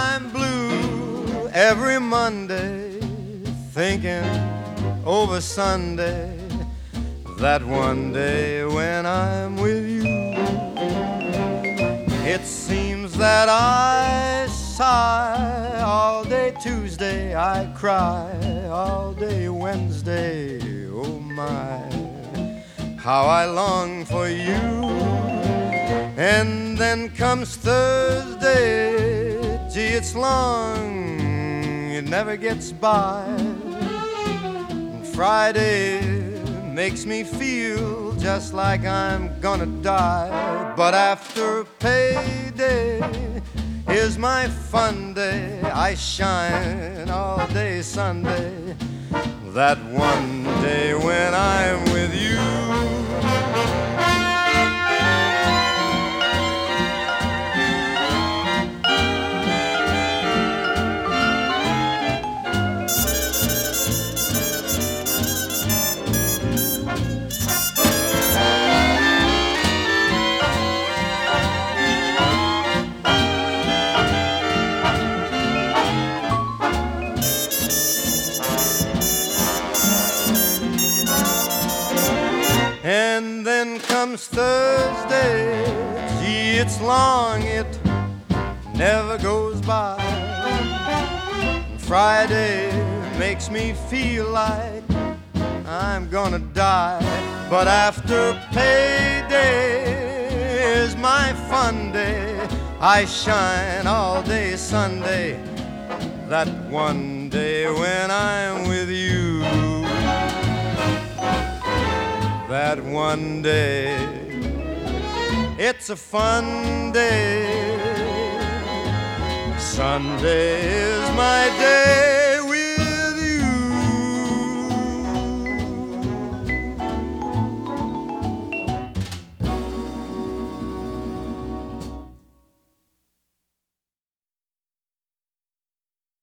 I'm blue every Monday, thinking over Sunday, that one day when I'm with you. It seems that I sigh all day Tuesday, I cry all day Wednesday. Oh my, how I long for you. And then comes Thursday, gee, it's long, it never gets by. And Friday makes me feel just like I'm gonna die. But after payday is my fun day. I shine all day Sunday, that one day when I'm with you. And then comes Thursday, gee, it's long, it never goes by. Friday makes me feel like I'm gonna die. But after payday is my fun day. I shine all day Sunday, that one day when I'm with you. That one day, it's a fun day. Sunday is my day.